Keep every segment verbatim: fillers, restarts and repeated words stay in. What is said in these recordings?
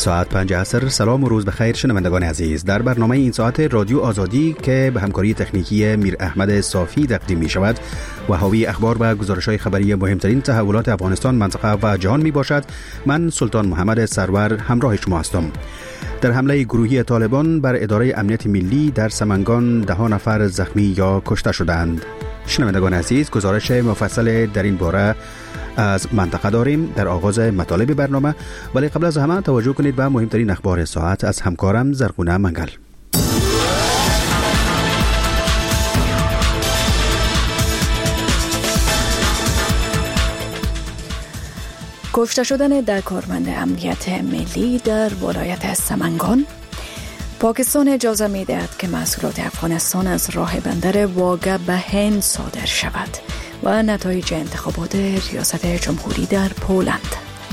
ساعت پنج عصر. سلام و روز بخیر شنوندگان عزیز. در برنامه این ساعت رادیو آزادی که به همکاری تکنیکی میر احمد صافی تقدیم می شود و حاوی اخبار و گزارش‌های خبری مهمترین تحولات افغانستان، منطقه و جهان می باشد، من سلطان محمد سرور همراه شما هستم. در حمله گروهی طالبان بر اداره امنیت ملی در سمنگان ده نفر زخمی یا کشته شدند. شنوندگان عزیز، گزارش مفصل در این باره از منطقه داریم در آغاز مطالب برنامه، ولی قبل از همه توجه کنید به مهمترین اخبار ساعت از همکارم زرغونه منگل. کشته شدن ده کارمند امنیت ملی در ولایت سمنگان. پاکستان اجازه می دهد که محصولات افغانستان از راه بندر واگه به هند صادر شود. و نتایج انتخابات ریاست جمهوری در پولند.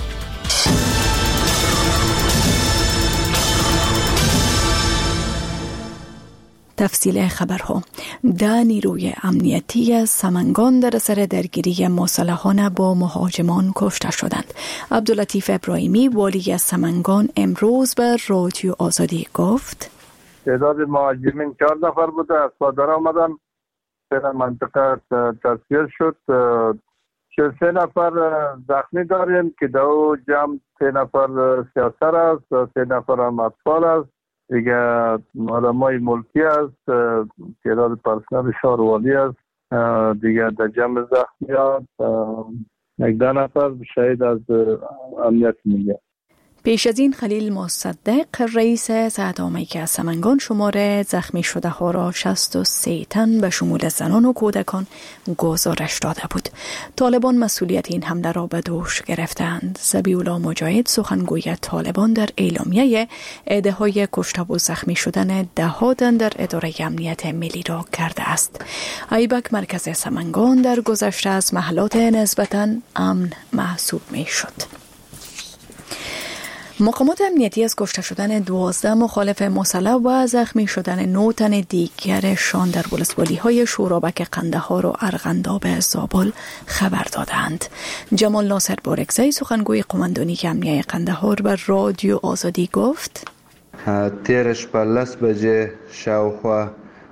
تفصیل خبرها. ده نیروی امنیتی از سمنگان در اثر درگیری مسلحانه با مهاجمان کشته شدند. عبداللطیف ابراهیمی والی سمنگان امروز به رادیو آزادی گفت تعداد مهاجمین چهار نفر بوده، از صادر آمدن، در منطقه تصویر شد. سه نفر زخمی داریم که دو جمع سه نفر سیاسر است، سه نفر هم اطفال است، دیگه علمای ملکی است، تعداد پرسنل شهروالی است، دیگه در جمع زخمیات یک ده نفر شهید از امنیت ملی. پیش از این خلیل مصدق رئیس صدامه که سمنگان شماره زخمی شده ها را شصت و سه تن به شمول زنان و کودکان گزارش داده بود. طالبان مسئولیت این حمله را به دوش گرفتند. ذبیح‌الله مجاهد سخنگوی طالبان در اعلامیه عده‌های کشته و زخمی شدن ده تن در اداره امنیت ملی را کرده است. ایبک مرکز سمنگان در گذشته از محلات نسبتاً امن محسوب می شد. مقامات امنیتی از کشته شدن دوازده مخالف مسلح و زخمی شدن نه تن دیگرشان در ولسوالی‌های شورابک قندهار و ارغنداب زابل خبر دادند. جمال ناصر بارکزی سخنگوی قماندانی امنیه قندهار بر رادیو آزادی گفت تیرش به لس بجه شاوخوا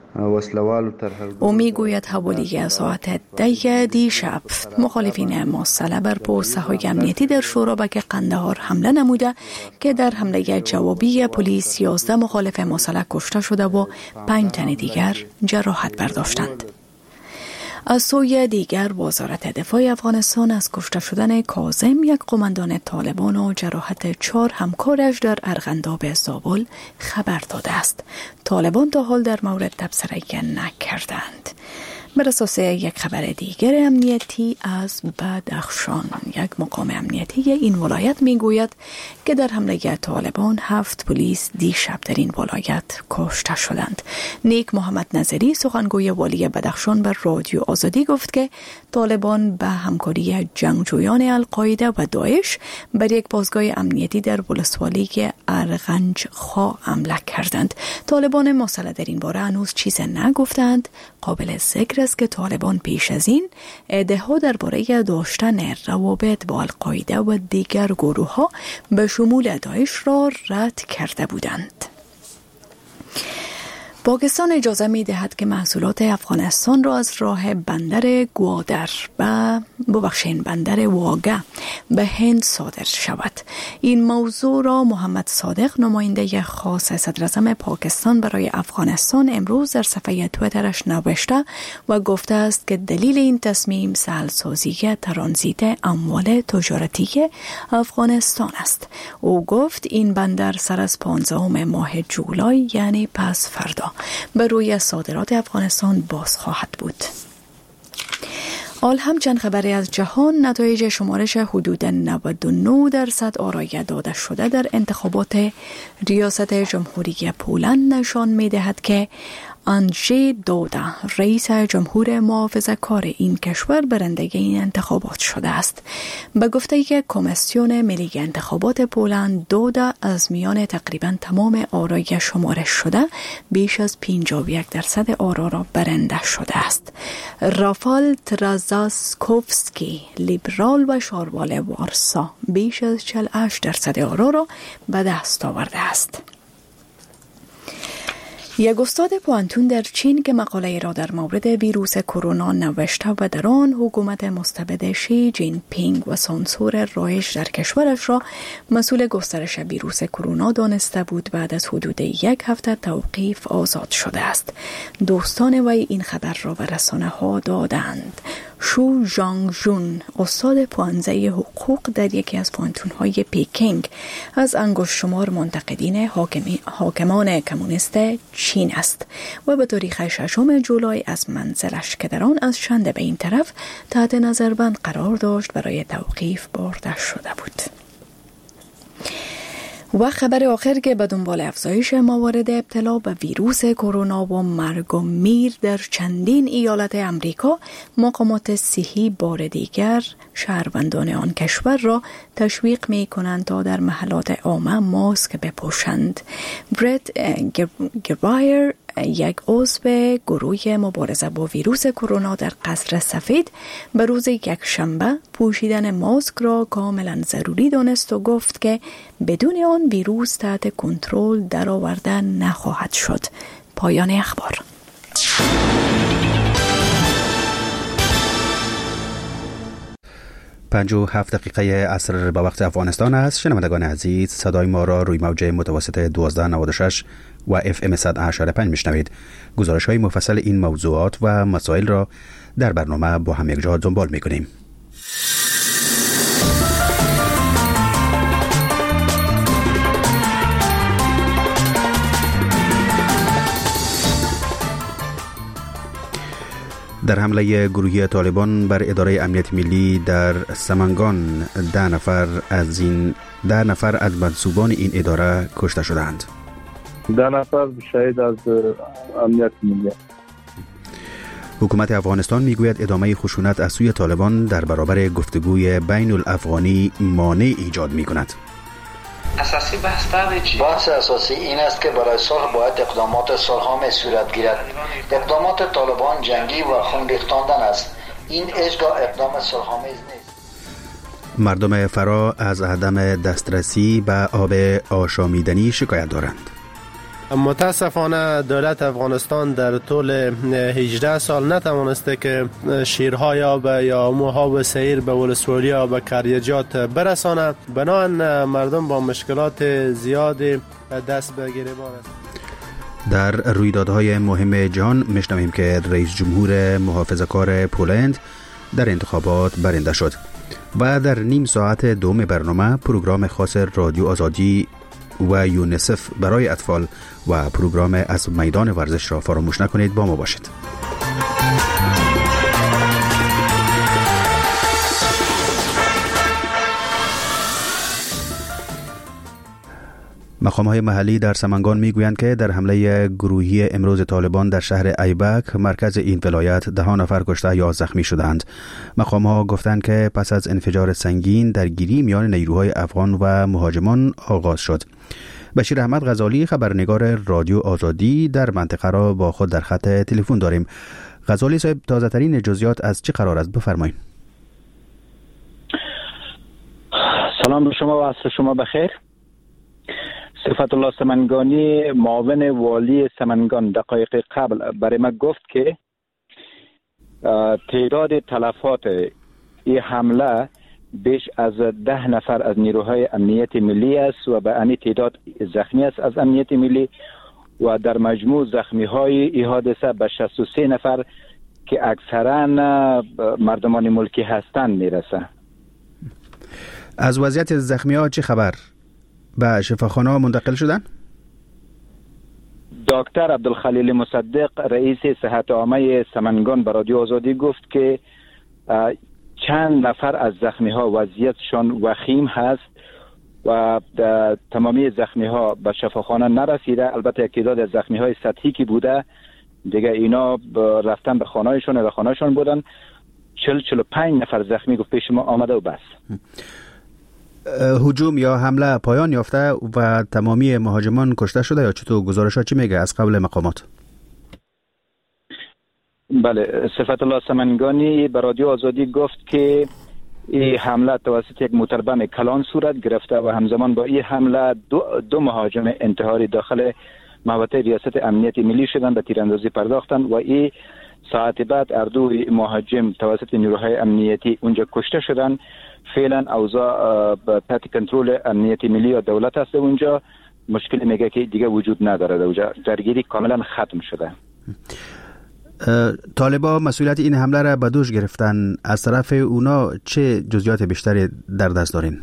او می گوید حوالی ساعت ده دیشب مخالفین مسلح بر پوسته های امنیتی در شورابک قندهار حمله نموده که در حمله جوابی پلیس یازده مخالف مسلح کشته شده و پنج تن دیگر جراحت برداشتند. از سوی دیگر وزارت دفاع افغانستان از کشته شدن کاظم یک قماندان طالبان و جراحت چهار همکارش در ارغنداب زابل خبر داده است. طالبان تا حال در مورد تبصره نکردند. بر اساس یک خبر دیگر امنیتی از بدخشان، یک مقام امنیتی این ولایت میگوید که در حمله طالبان هفت پلیس دیشب در این ولایت کشته شدند. نیک محمد نظری سخنگوی والی بدخشان بر رادیو آزادی گفت که طالبان به همکاری جنگجویان القاعده و داعش بر یک بازگاه امنیتی در ولسوالی ارغنج خا حمله کردند. طالبان مسلح در این باره هنوز چیز نگفتند. قابل ذکر است که طالبان پیش از این ادعا درباره داشتن روابط با القاعده و دیگر گروه ها به شمول داعش را رد کرده بودند. پاکستان اجازه می دهد که محصولات افغانستان را از راه بندر گوادر و ببخشین بندر واگه به هند صادر شود. این موضوع را محمد صادق نماینده خاص صدر اعظم پاکستان برای افغانستان امروز در صفحه تویترش نوشته و گفته است که دلیل این تصمیم سهل‌سازی ترانزیت اموال تجارتی افغانستان است. او گفت این بندر سر از پانزدهم ماه جولای یعنی پس فردا بر روی صادرات افغانستان باز خواهد بود. حال هم چند خبری از جهان. نتایج شمارش حدود نود و نه درصد آرای داده شده در انتخابات ریاست جمهوری پولند نشان می دهد که آندژی دودا رئیس جمهور محافظه‌کار این کشور برنده این انتخابات شده است. به گفته که کمیسیون ملی انتخابات پولند، دودا از میان تقریبا تمام آرای شمارش شده بیش از پنجاه و یک درصد آرا را برنده شده است. رافال ترازاسکوفسکی لیبرال و شاروال وارسا بیش از چهل و هشت درصد آرا را به دست آورده است. یک استاد پوانتون در چین که مقاله را در مورد ویروس کرونا نوشته و در آن حکومت مستبد شی جین پینگ و سانسور رایج در کشورش را مسئول گسترش ویروس کرونا دانسته بود، بعد از حدود یک هفته توقیف آزاد شده است. دوستان وی این خبر را به رسانه ها دادند. شو ژانگ ژون، استاد پانزده حقوق در یکی از پوانتون های پیکینگ، از انگشت شمار منتقدین حاکمی، حاکمان کمونیست چین است و به تاریخ ششم جولای از منزلش که در آن از شنبه به این طرف تحت نظربند قرار داشت برای توقیف برده شده بود. و خبر آخر که به دنبال افزایش موارد ابتلا به ویروس کرونا و مرگ و میر در چندین ایالت امریکا، مقامات صحی بار دیگر شهروندان آن کشور را تشویق می کنند تا در محلات عامه ماسک بپوشند. برت گروایر، یک عضو گروه مبارزه با ویروس کرونا در قصر سفید، به روز یک شنبه پوشیدن ماسک را کاملا ضروری دانست و گفت که بدون آن ویروس تحت کنترل درآورده نخواهد شد. پایان اخبار. پنج و هفت دقیقه عصر به وقت افغانستان است. شنوندگان عزیز، صدای ما را روی موج متوسط دوازده نود و شش و اف ام صد و هشت و پنج میشنوید. گزارش های مفصل این موضوعات و مسائل را در برنامه با هم یک جا دنبال میکنیم. در حمله گروهی طالبان بر اداره امنیت ملی در سمنگان، ده نفر از این ده نفر از منصوبان این اداره کشته شدند. ده نفر شهید از امنیت ملی. حکومت افغانستان میگوید ادامه خشونت از سوی طالبان در برابر گفتگوی بین الافغانی مانع ایجاد میکند. اساسی بحث چی؟ بحث اساسی این است که برای صلح باید اقدامات صلح‌آمیز صورت گیرد. اقدامات طالبان جنگی و خون ریختاندن است. این هیچگاه اقدام صلح‌آمیز نیست. مردم فرا از عدم دسترسی به آب آشامیدنی شکایت دارند. متاسفانه دولت افغانستان در طول هجده سال نتوانسته که شیرهای آب یا موها سیر به ولسوالی و کریجات برسانه. بنابراین مردم با مشکلات زیادی دست به گریبان است. در رویدادهای مهم جهان میشنویم که رئیس جمهور محافظه‌کار پولند در انتخابات برنده شد. و در نیم ساعت دوم برنامه پروگرام خاص رادیو آزادی و یونیسف برای اطفال و پروگرام از میدان ورزش را فراموش نکنید. با ما باشید. مقام‌های محلی در سمنگان میگویند که در حمله گروهی امروز طالبان در شهر ایبک، مرکز این ولایت، ده نفر کشته یا زخمی شدند. مقام‌ها گفتند که پس از انفجار سنگین درگیری میان نیروهای افغان و مهاجمان آغاز شد. بشیر احمد غزالی، خبرنگار رادیو آزادی در منطقه را با خود در خط تلفن داریم. غزالی صاحب، تازه ترین جزئیات از چه قرار است؟ بفرمایید. سلام به شما و عصر شما بخیر. صفت الله سمنگانی، معاون والی سمنگان، دقایق قبل برای ما گفت که تعداد تلفات این حمله بیش از ده نفر از نیروهای امنیت ملی است و به این تعداد زخمی است از امنیت ملی و در مجموع زخمی های این حادثه به شصت و سه نفر که اکثرا مردمان ملکی هستند میرسه. از وضعیت زخمی ها چه خبر؟ به شفاخانه منتقل شدن؟ دکتر عبدالخلیل مصدق، رئیس صحت عامه سمنگان، به رادیو آزادی گفت که چند نفر از زخمی ها وضعیتشان وخیم هست و تمامی زخمی ها به شفاخانه نرسیده. البته تعداد از زخمی های سطحی که بوده دیگه اینا رفتن به خانه‌شون و خانه‌شون بودن. چهل چهل و پنج نفر زخمی گفت پیش ما آمده و بس. هجوم یا حمله پایان یافته و تمامی مهاجمان کشته شده یا چطور؟ گزارش‌ها چی میگه از قبل مقامات؟ بله، صفت الله سمنگانی به رادیو آزادی گفت که این حمله توسط یک موتربم کلان صورت گرفته و همزمان با این حمله دو, دو مهاجم انتحاری داخل محوطه ریاست امنیت ملی شدند و تیراندازی پرداختند و این ساعت بعد اردو مهاجم توسط نیروهای امنیتی اونجا کشته شدند. فعلا اوضاع تحت کنترل امنیت ملی و دولت است. اونجا مشکلی میگه که دیگه وجود نداره، اونجا درگیری کاملا ختم شده. طالبا مسئولیت این حمله را به دوش گرفتن. از طرف اونا چه جزئیات بیشتری در دست دارین؟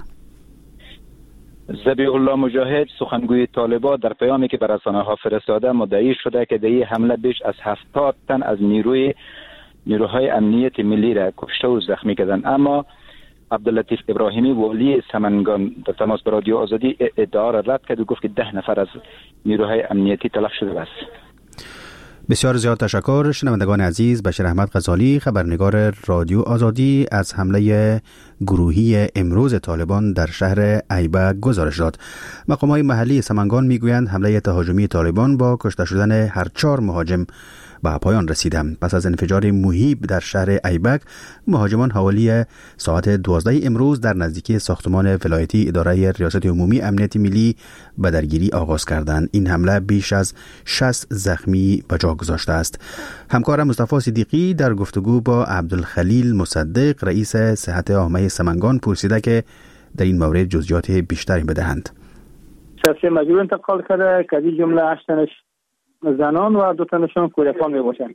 ذبیح الله مجاهد سخنگوی طالبا در پیامی که بر رسانه‌ها فرستاده مدعی شده که در این حمله بیش از هفتاد تن از نیروی نیروهای امنیت ملی را کشته و زخمی کردند. اما عبداللطیف ابراهیمی والی سمنگان در تماس با رادیو آزادی ادعا را رد کرد و گفت که ده نفر از نیروهای امنیتی تلف شده است. بسیار زیاد تشکر. شنوندگان عزیز، بشیر احمد غزالی، خبرنگار رادیو آزادی، از حمله گروهی امروز طالبان در شهر ایبک گزارش داد. مقام‌های محلی سمنگان میگویند حمله تهاجمی طالبان با کشته شدن هر چهار مهاجم به پایان رسیده. پس از انفجار مهیب در شهر ایبک، مهاجمان حوالی ساعت دوازده امروز در نزدیکی ساختمان ولایتی اداره ریاست عمومی امنیت ملی به درگیری آغاز کردند. این حمله بیش از شصت زخمی به جا گذاشته است. همکارم مصطفی صدیقی در گفتگو با عبدالخلیل مصدق رئیس صحت عامه سمنگان پرسیده که در این مورد جزئیات بیشتری بدهند. شخص مجروح انتقال کرده که از جمله هشت تنش زنان و دو تنشان کودکان می باشند.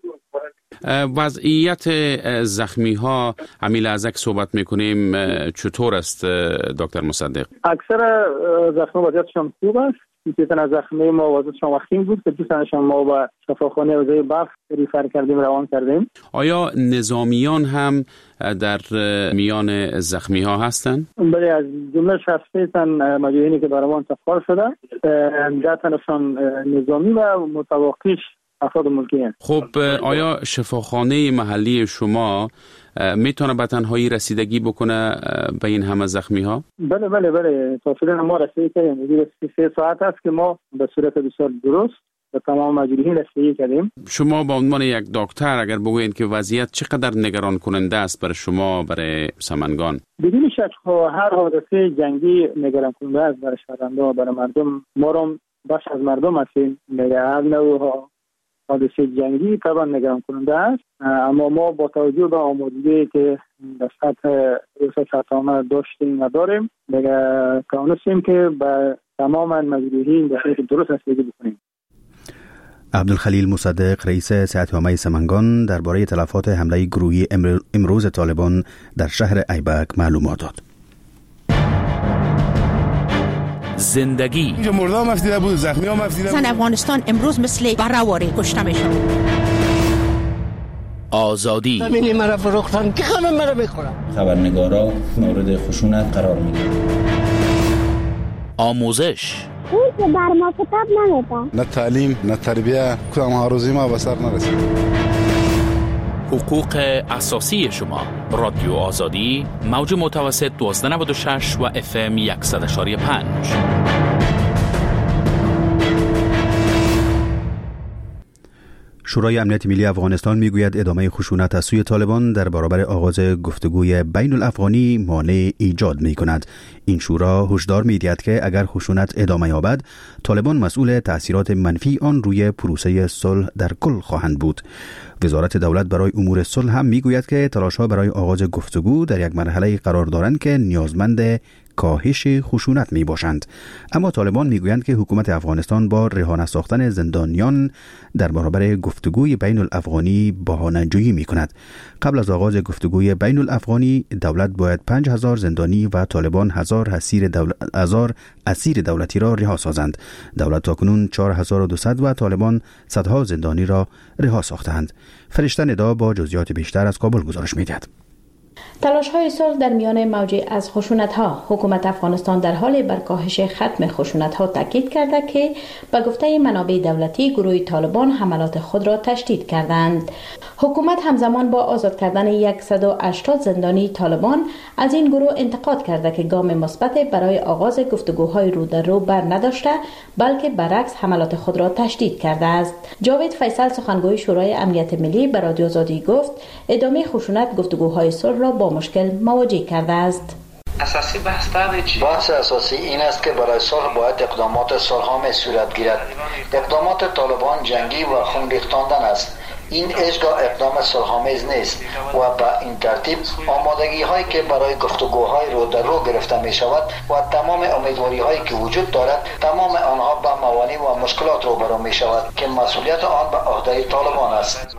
وضعیت زخمی ها همین لحظه که صحبت میکنیم چطور است دکتر مصدق؟ اکثر زخمی وضعیتشان خوب است. یک تن از زخمی ما وضعیتشان وخیم بود که دو تنشان ما به شفاخانه حوزه بلخ ریفر کردیم، روان کردیم. آیا نظامیان هم در میان زخمی ها هستند؟ بله، از جمله شصت تن مجروحینی که برای ما انتقال شده، ده تنشان نظامی و متوقعش افراد ملکی هستند. خب آیا شفاخانه محلی شما میتونه به تنهایی رسیدگی بکنه به این همه زخمی ها؟ بله بله بله تا فعلا ما رسیدگی کردیم. سه ساعت است که ما به صورت بسیار درست به تمام مجروحین رسیدگی کردیم. شما به عنوان یک دکتر اگر بگویید که وضعیت چقدر نگران کننده است برای شما، برای سمنگان؟ بدون شک هر حادثه جنگی نگران کننده است برای شهروندان و برای مردم. ما رو بخش از مردم هستیم. هر نوع حادثه جنگی طبعا نگران کننده است، اما ما با توجه به آمادگی که در سطح ریاست عامه داشتیم و داریم دیگه توانستیم که به تمام مجروحین به صورت درست رسیدگی بکنیم. عبدالخلیل مصدق رئیس صحت عامه سمنگان درباره تلفات حمله گروهی امروز طالبان در شهر ایبک معلومات داد. زندگی اینجا مردم مفیده بود، زخمی ها مفیده بود. زن افغانستان امروز مثل برهواری کشته میشن. آزادی همینی مرا فروختن که همه مرا میخورن. خبرنگارا مورد خشونت قرار میگیرن. آموزش اون که بر ما کتاب نمیده. نه تعلیم نه تربیه، کدام هاروزی ما به سر نرسید. حقوق اساسی شما. رادیو آزادی موج متوسط دوازده نود و شش و اف ام صد و یک و پنج. شورای امنیت ملی افغانستان میگوید ادامه خشونت از سوی طالبان در برابر آغاز گفتگوی بین الافغانی مانع ایجاد می کند. این شورا هشدار می دهد که اگر خشونت ادامه یابد، طالبان مسئول تأثیرات منفی آن روی پروسه صلح در کل خواهند بود. وزارت دولت برای امور صلح هم میگوید که تلاش‌ها برای آغاز گفتگو در یک مرحله قرار دارند که نیازمند کاهش خشونت می باشند. اما طالبان میگویند که حکومت افغانستان با رها ساختن زندانیان در برابر گفتگوی بین الافغانی بهانه‌جویی می کند. قبل از آغاز گفتگوی بین الافغانی، دولت باید پنج هزار زندانی و طالبان هزار اسیر دولت هزار اسیر دولتی را رها سازند. دولت تاکنون چهار هزار و دویست و طالبان صدها زندانی را رها ساختند. فرشته ندا با جزئیات بیشتر از کابل گزارش می‌دهد. تلاش‌های صلح در میان موج از خشونت‌ها. حکومت افغانستان در حال بر کاهش ختم خشونت‌ها تاکید کرده که به گفته منابع دولتی گروه طالبان حملات خود را تشدید کردند. حکومت همزمان با آزاد کردن صد و هشتاد زندانی طالبان از این گروه انتقاد کرده که گام مثبت برای آغاز گفتگوهای رو در رو بر نداشته، بلکه برعکس حملات خود را تشدید کرده است. جاوید فیصل سخنگوی شورای امنیت ملی به رادیو آزادی گفت ادامه خشونت گفتگوهای صلح را با مشکل مواجه کرده است. اساسی بحث داره چی؟ بحث اساسی این است که برای صلح باید اقدامات صلح‌آمیز صورت گیرد. اقدامات طالبان جنگی و خون ریختاندن است. این هیچگاه اقدام صلح‌آمیز نیست و به این ترتیب آمادگی هایی که برای گفتگوهای رو در رو گرفته می شود و تمام امیدواری هایی که وجود دارد، تمام آنها به موانع و مشکلات روبرو می شود که مسئولیت آن به عهده طالبان است.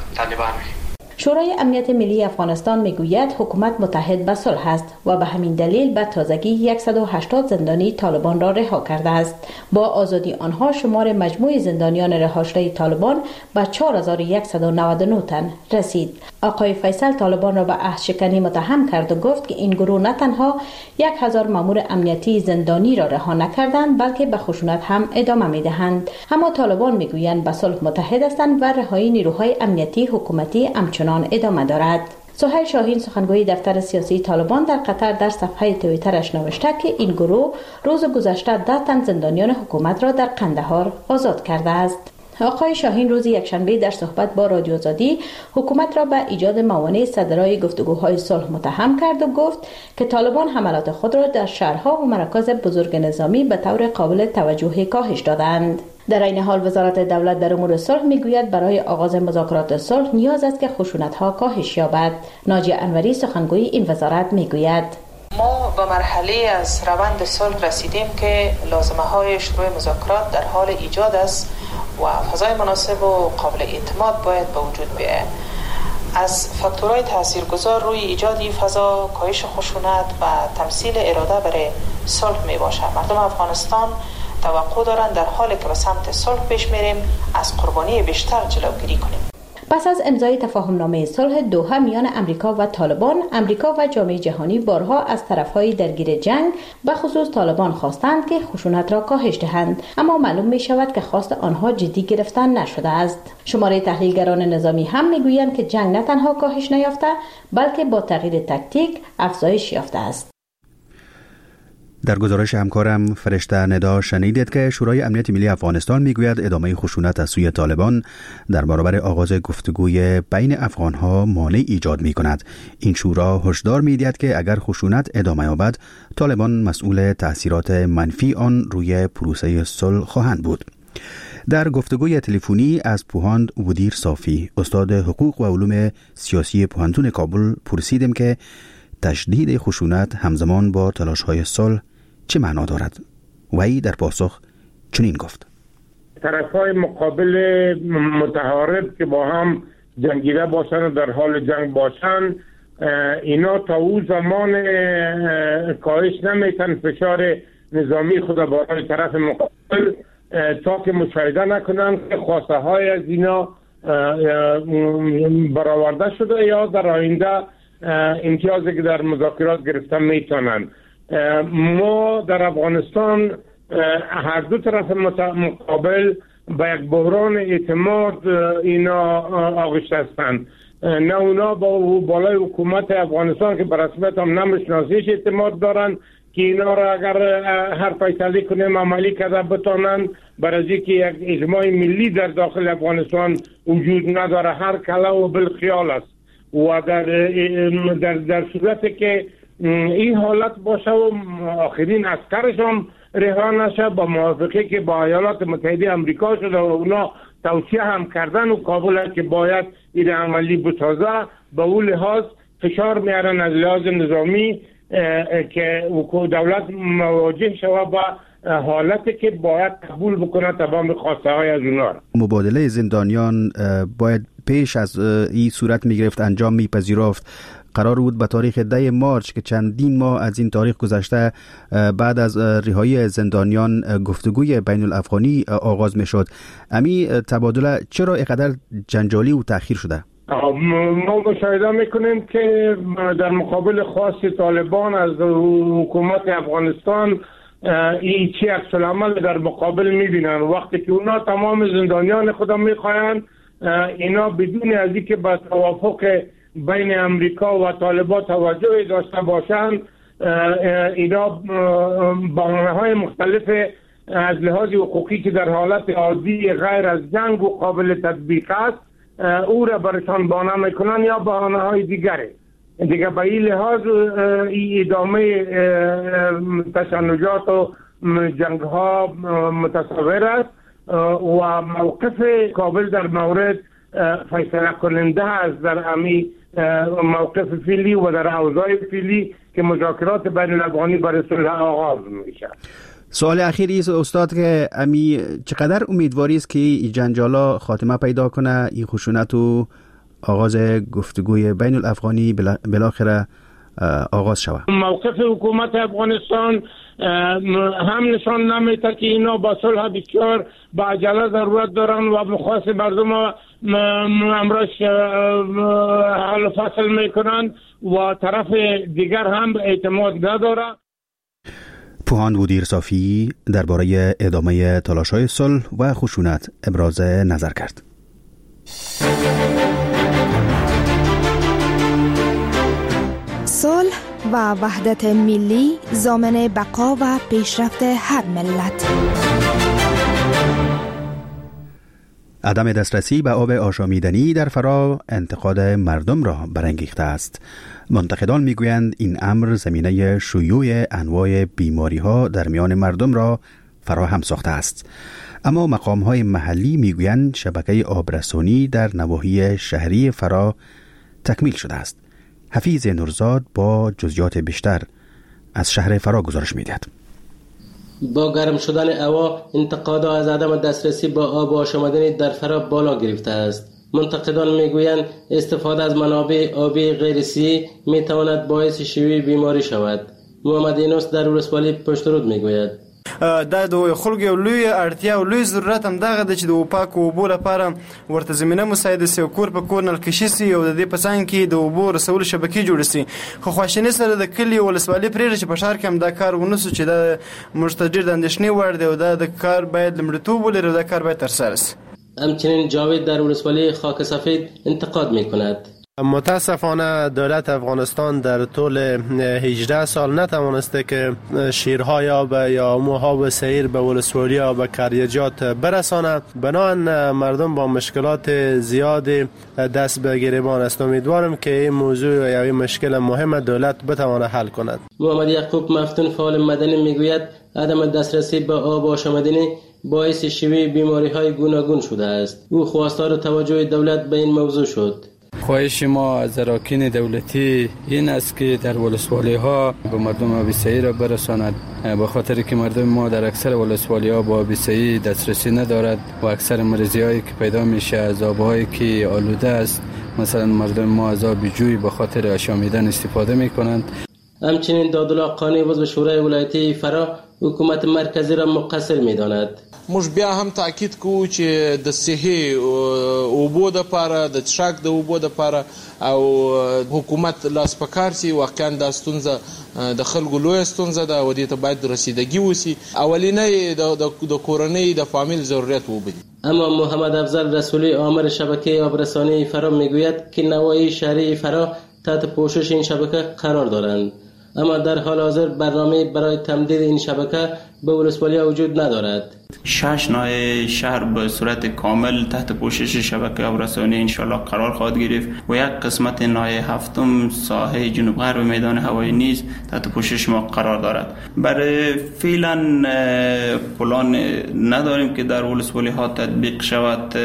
شورای امنیت ملی افغانستان میگوید حکومت متحد به صلح است و به همین دلیل به تازگی صد و هشتاد زندانی طالبان را رها کرده است. با آزادی آنها شمار مجموع زندانیان رها شده طالبان به چهار هزار و صد و نود و نه تن رسید. آقای فیصل طالبان را به عهد شکنی متهم کرد و گفت که این گروه نه تنها یک هزار مامور امنیتی زندانی را رها نکردند، بلکه به خشونت هم ادامه میدهند. اما طالبان میگویند به صلح متحد هستند و رهایی نیروهای امنیتی حکومتی همچنان ادامه دارد. سهیل شاهین سخنگوی دفتر سیاسی طالبان در قطر در صفحه توییترش نوشته که این گروه روز گذشته ده تن زندانیان حکومت را در قندهار آزاد کرده است. آقای شاهین روز یکشنبه در صحبت با رادیو آزادی حکومت را به ایجاد موانع صدرای گفتگوهای صلح متهم کرد و گفت که طالبان حملات خود را در شهرها و مراکز بزرگ نظامی به طور قابل توجه کاهش دادند. در این حال وزارت دولت در امور صلح میگوید برای آغاز مذاکرات صلح نیاز است که خشونت‌ها کاهش یابد. ناجیه انوری سخنگوی این وزارت میگوید ما به مرحله از روند صلح رسیدیم که لازمه‌های شروع مذاکرات در حال ایجاد است و فضای مناسب و قابل اعتماد باید به وجود بیاید. از فاکتورهای تاثیرگذار روی ایجاد این فضا کاهش خشونت و تمثیل اراده برای صلح می باشد. مردم افغانستان توقع دارند در حالی که به سمت صلح پیش میریم از قربانی بیشتر جلوگیری کنیم. پس از امضای تفاهمنامه صلح دوحه میان امریکا و طالبان، امریکا و جامعه جهانی بارها از طرفهای درگیر جنگ به خصوص طالبان خواستند که خشونت را کاهش دهند، اما معلوم می شود که خواست آنها جدی گرفتن نشده است. شماره تحلیلگران نظامی هم میگویند که جنگ نه تنها کاهش نیافته، بلکه با تغییر تاکتیک افزایش یافته است. در گزارش همکارم فرشته ندا شنیدید که شورای امنیت ملی افغانستان میگوید ادامه خشونت از سوی طالبان در برابر آغاز گفتگوی بین افغانها مانع ایجاد می کند. این شورا هشدار میدهد که اگر خشونت ادامه یابد طالبان مسئول تأثیرات منفی آن روی پروسه صلح خواهند بود. در گفتگوی تلفنی از پوهاند ودیر صافی، استاد حقوق و علوم سیاسی پوهنتون کابل، پرسیدیم که تشدید خشونت همزمان با تلاش‌های صلح چه معنا دارد؟ وی در پاسخ چنین گفت: طرف‌های مقابل متحارب که با هم جنگیده باشند و در حال جنگ باشند، اینا تا او زمان کاهش نمیتن فشار نظامی خود برای طرف مقابل تا که مشاهده نکنند که خواسته های از اینا برآورده شده یا در آینده امتیازی که در مذاکرات گرفتن میتونن. ما در افغانستان هر دو طرف مقابل به یک بحران اعتماد اینا آغشته هستند. نه اونا با بالای حکومت افغانستان که به رسمیت هم نمیشناسیش اعتماد دارن که اینا را اگر هر فیصله کنیم عملی کرده بتانن، برای که یک اجماع ملی در داخل افغانستان وجود نداره، هر کلا و بالخیال است. و در در در صورتی که این حالت باشه و آخرین عسکرش هم رها نشه، با موافقه که با ایالات متحده امریکا شده و اونا توصیه هم کردن و کابل که باید این عملی بسازه، به اون لحاظ فشار میارن از لحاظ نظامی که دولت مواجه شود با حالتی که باید قبول بکنه تمام خواسته های از اونا. مبادله زندانیان باید پیش از این صورت میگرفت، انجام میپذیرفت. قرار بود به تاریخ ده مارچ که چندین ماه از این تاریخ گذشته بعد از رهایی زندانیان گفتگوی بین الافغانی آغاز میشد. امی تبادله چرا اینقدر جنجالی و تأخیر شده؟ ما مشاهده میکنیم که در مقابل خواست طالبان از حکومت افغانستان این چی عکس العمل در مقابل میبینن. وقتی که اونا تمام زندانیان خودم میخواین، اینا بدون از اینکه به توافق بین امریکا و طالبان توجه داشته باشند، اینا بهانه‌های مختلف از لحاظ حقوقی که در حالت عادی غیر از جنگ و قابل تطبیق است او را برشان بهانه میکنن یا بهانه‌های دیگره. دیگه به این لحاظ این ادامه تشنجات و جنگ ها متصور است و موقف کابل در مورد فیصله کننده است در امی موقف فعلی و در اوضاع فعلی که مذاکرات بین الافغانی برای صلح آغاز میشه. سوال اخیری است استاد که امی چقدر امیدواری است که این جنجالا خاتمه پیدا کنه، این خشونت و آغاز گفتگوی بین الافغانی بالاخره آغاز شود؟ موقف حکومت افغانستان هم نشان نمیده که اینا با صلح بسیار با عجله ضرورت دارن و مخواست مردم امرش حل و فصل میکنن و طرف دیگر هم اعتماد نداره. پوهاند بودیر صافی درباره ادامه تلاش‌های صلح و خشونت ابراز نظر کرد. صلح و وحدت ملی ضامن بقا و پیشرفت هر ملت. عدم دسترسی به آب آشامیدنی در فرا انتقاد مردم را برانگیخته است. منتقدان میگویند این امر زمینه شیوع انواع بیماری‌ها در میان مردم را فراهم ساخته است. اما مقام‌های محلی میگویند شبکه آبرسانی در نواحی شهری فرا تکمیل شده است. حفیظ نورزاد با جزئیات بیشتر از شهر فرا گزارش می‌دهد. با گرم شدن هوا انتقادها از عدم دسترسی با آب آشامیدنی در فرا بالا گرفته است. منتقدان میگویند استفاده از منابع آبی غیر صحی میتواند باعث شیوع بیماری شود. محمد اینوس در ولسوالی پشترود میگوید دا د خلکو یو لوی اړتیا او لوی ضرورت هم دغه د چې د اوپاک اوبو لپاره ورته زمینه مساعده سي او کور په کور نلکشي سي او د دې په څنګ کې د اوبو رسول شبکې جوړ سي. خو خواشیني سره د کلی ولسوالۍ پرېږدي چې په ښار کې هم دا کار ونسو چې دا موږ ته ډېر د اندېښنې وړ دی او دا د کار باید لومړیتوب ولري او دا کار باید ترسره سي. همچنین جاوید در ولسوالی خاک سفید انتقاد میکند. متاسفانه دولت افغانستان در طول هجده سال نتوانسته که شیرهای آب یا موها سیر به ولسوالی و به کاریجات برسانه. بنابراین مردم با مشکلات زیاد دست به گریبان است. امیدوارم که این موضوع یا این مشکل مهم دولت بتواند حل کند. محمد یعقوب مفتون فعال مدنی میگوید عدم دسترسی به آب آشامیدنی باعث شیوع بیماری‌های گوناگون شده است. او خواستار توجه دولت به این موضوع شد. خواهش ما از اراکین دولتی این است که در ولسوالی ها به مردم آب صحی را برساند، به خاطر که مردم ما در اکثر ولسوالی ها با آب صحی دسترسی ندارد و اکثر مریضی هایی که پیدا میشه از آبهایی که آلوده است. مثلا مردم ما از آب جوی به خاطر آشامیدن استفاده میکنند. همچنین دادالله قانی عضو شورای ولایتی فرا حکومت مرکزی را مقصر میداند. موږ بیا هم تاکید کوو چې د صحي اوبو د پاره د څښاک د اوبو د پاره او حکومت لاس پکار سي. واقعا دا ستونزه د خلکو لویه ستونزه ده او دې ته باید رسیدګي وسی. اولینی د کورنۍ د فامیل ضرورت وبدي. اما محمد افضل رسولی آمر شبکه آبرسانی فرا میگوید که نواحی شهری فرا تحت پوشش این شبکه قرار دارند، اما در حال حاضر برنامه برای تمدید این شبکه به ولسوالی وجود ندارد. شش ناحیه شهر به صورت کامل تحت پوشش شبکه آبرسانی انشالله قرار خواهد گرفت و یک قسمت ناحیه هفتم ساحه جنوب غرب میدان هوایی نیز تحت پوشش ما قرار دارد. برای فعلا پلان نداریم که در ولسوالی ها تطبیق شود.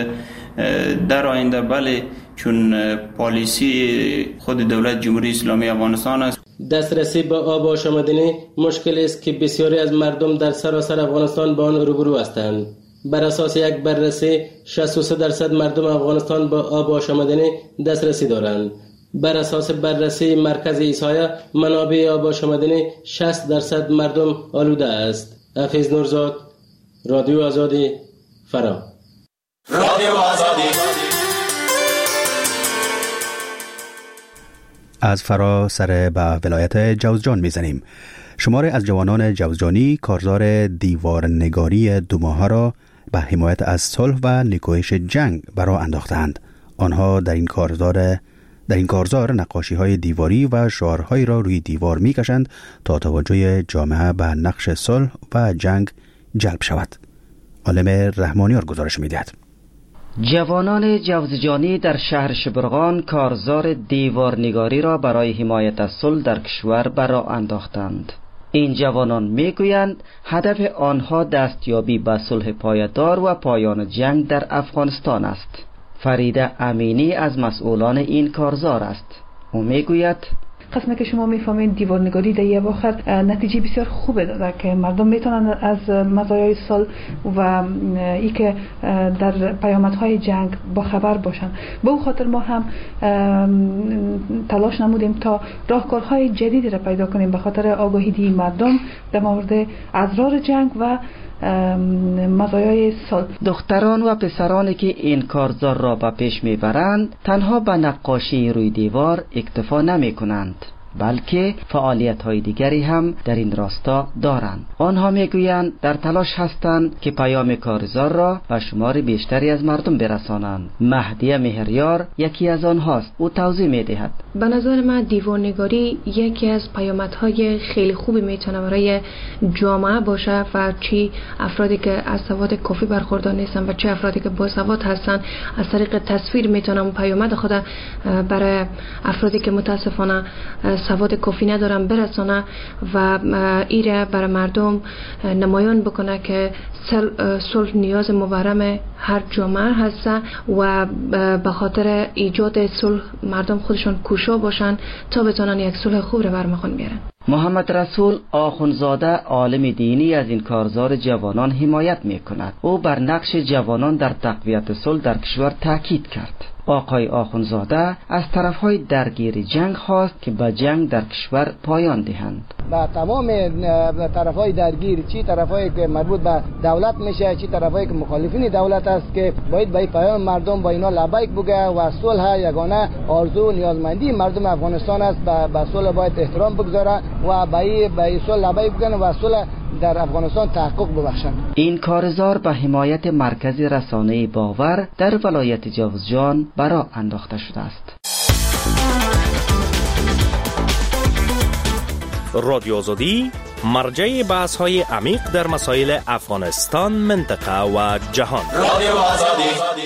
در آینده بله، چون پالیسی خود دولت جمهوری اسلامی افغانستان است. دسترسی به آب آشامیدنی مشکل است که بسیاری از مردم در سراسر افغانستان با آن روبرو هستند. بر اساس یک بررسی شصت و سه درصد مردم افغانستان با آب آشامیدنی دسترسی دارند. بر اساس بررسی مرکز ایسایا منابع آب آشامیدنی شصت درصد مردم آلوده است. حفیظ نورزاد، رادیو آزادی، فرا. رادیو آزادی از فرا سر به ولایت جوزجان میزنیم. شماری از جوانان جوزجانی کارزار دیوارنگاری دو ماهه را به حمایت از صلح و نیکویش جنگ برا انداختند. آنها در این کارزار در این کارزار نقاشی‌های دیواری و شعارهایی را روی دیوار می‌کشند تا توجه جامعه به نقش صلح و جنگ جلب شود. عالم رحمانیار گزارش می‌دهد. جوانان جوزجانی در شهر شبرغان کارزار دیوارنگاری را برای حمایت از صلح در کشور برا انداختند. این جوانان میگویند هدف آنها دستیابی به صلح پایدار و پایان جنگ در افغانستان است. فریده امینی از مسئولان این کارزار است. او میگوید قسمه که شما میفهمید دیوارنگاری در یه واخر نتیجه بسیار خوبه داده که مردم میتونن از مزایای صلح و ای که در پیامدهای جنگ با خبر باشن. به او خاطر ما هم تلاش نمودیم تا راهکارهای جدیدی را پیدا کنیم به خاطر آگاهی دی مردم در مورد اضرار جنگ و مزایای صلح. دختران و پسرانی که این کارزار را به پیش میبرند تنها به نقاشی روی دیوار اکتفا نمی کنند، بلکه فعالیت های دیگری هم در این راستا دارند. آنها میگویند در تلاش هستند که پیام کارزار را به شمار بیشتری از مردم برسانند. مهدیه مهریار یکی از آنهاست. او توضیح میدهد. به نظر من دیوارنگاری یکی از پیامدهای خیلی خوبی میتونه برای جامعه باشه و چی افرادی که از سواد کافی برخوردار نیستن و چه افرادی که با سواد هستن از طریق تصویر میتونن پیامد خود برای افرادی که متاسفانه سواد کافی ندارن برسانه و ایره برای مردم نمایان بکنه که صلح نیاز مبرم هر جامعه هست و به خاطر ایجاد صلح مردم خودشون کوشا باشن تا بتونن یک صلح خوب رو برمخون بیارن. محمد رسول آخونزاده عالم دینی از این کارزار جوانان حمایت می کند. او بر نقش جوانان در تقویت صلح در کشور تاکید کرد. آقای آخونزاده از طرفهای درگیر جنگ خواست که به جنگ در کشور پایان دهند. با تمام طرفهای درگیر، چی طرفهایی که مربوط به دولت میشه، چی طرفهایی که مخالفین دولت است، که باید به پیام مردم با اینا لبیک بگه و صلح یگانه آرزو و نیازمندی مردم افغانستان است. به صلح باید احترام بگذاره و به به صلح لبیک بگن و صلح در افغانستان تحقق ببخشند. این کارزار به حمایت مرکز رسانه باور در ولایت جوزجان برا انداخته شده است. رادیو آزادی مرجع بحث های عمیق در مسائل افغانستان، منطقه و جهان. رادیو آزادی.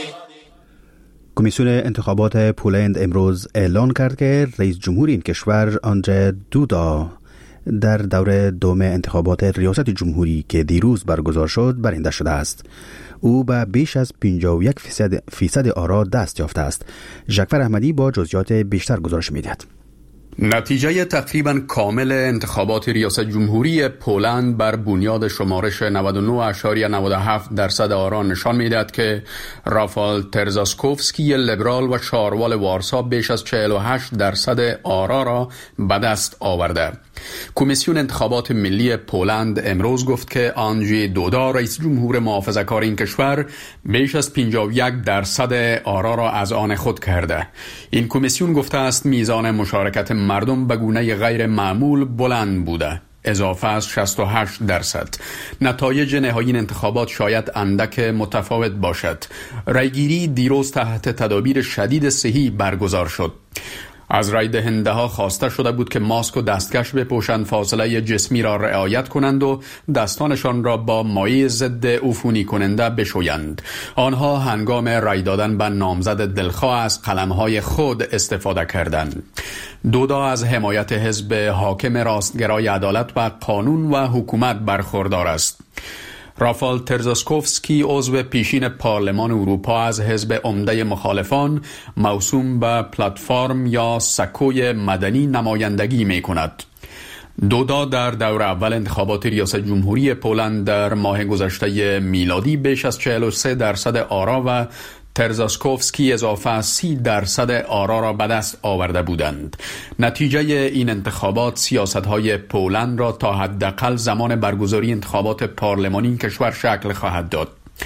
کمیسیون انتخابات پولند امروز اعلان کرد که رئیس جمهور این کشور آندره دودا در دور دوم انتخابات ریاست جمهوری که دیروز برگزار شد برنده شده است. او به بیش از پنجاه و یک فیصد فیصد آرا دست یافته است. ژکفر احمدی با جزئیات بیشتر گزارش می‌دهد. نتیجه تقریبا کامل انتخابات ریاست جمهوری پولند بر بنیاد شمارش نود و نه اشاریه نود و هفت درصد آرا نشان می‌دهد که رافال ترزاسکوفسکی لیبرال و شاروال وارسا بیش از چهل و هشت درصد آرا را به دست آورده. کمیسیون انتخابات ملی پولند امروز گفت که آندژی دودا رئیس جمهور محافظه‌کار این کشور بیش از پنجاه و یک درصد آرا را از آن خود کرده. این کمیسیون گفته است میزان مشارکت مردم به گونه غیر معمول بلند بوده، اضافه از شصت و هشت درصد. نتایج نهایی این انتخابات شاید اندک متفاوت باشد. رایگیری دیروز تحت تدابیر شدید صحی برگزار شد. از رای دهنده ها خواسته شده بود که ماسک و دستکش بپوشند، فاصله جسمی را رعایت کنند و دستانشان را با مایع ضد عفونی کننده بشویند. آنها هنگام رای دادن به نامزد دلخواه از قلمهای خود استفاده کردند. دودا از حمایت حزب حاکم راستگرای عدالت و قانون و حکومت برخوردار است. رافال ترزاسکوفسکی عضو پیشین پارلمان اروپا از حزب عمده مخالفان موسوم به پلتفرم یا سکوی مدنی نمایندگی می کند. دودا در دور اول انتخابات ریاست جمهوری پولند در ماه گذشته میلادی بیش از چهل و سه درصد آرا و ترزاسکوفسکی اضافه از سی درصد آرا را به دست آورده بودند. نتیجه این انتخابات سیاست‌های پولند را تا حداقل زمان برگزاری انتخابات پارلمانی کشور شکل خواهد داد.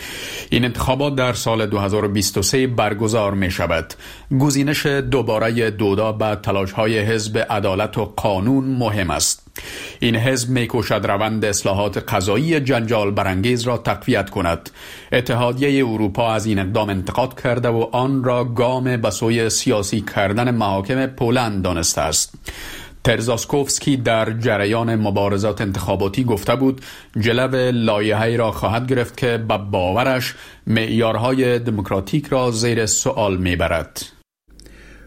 این انتخابات در سال دو هزار و بیست و سه برگزار می شود. گزینش دوباره دودا به تلاش‌های حزب عدالت و قانون مهم است. این حزب می‌کوشد روند اصلاحات قضایی جنجال برانگیز را تقویت کند. اتحادیه اروپا از این اقدام انتقاد کرده و آن را گام به سوی سیاسی کردن محاکم پولند دانسته است. ترزاسکوفسکی در جریان مبارزات انتخاباتی گفته بود جلو لایحه‌ای را خواهد گرفت که به باورش معیارهای دموکراتیک را زیر سوال میبرد.